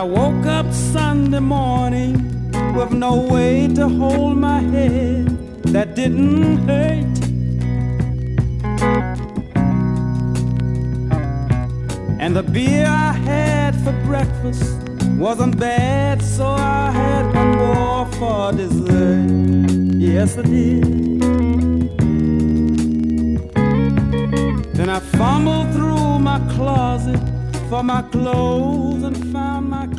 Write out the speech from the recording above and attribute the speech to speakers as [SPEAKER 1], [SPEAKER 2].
[SPEAKER 1] woke up Sunday morning with no way to hold my head that didn't hurt. And the beer I had for breakfast wasn't bad, so I had one more for dessert. Yes, I did. Then I fumbled through my closet for my clothes and found my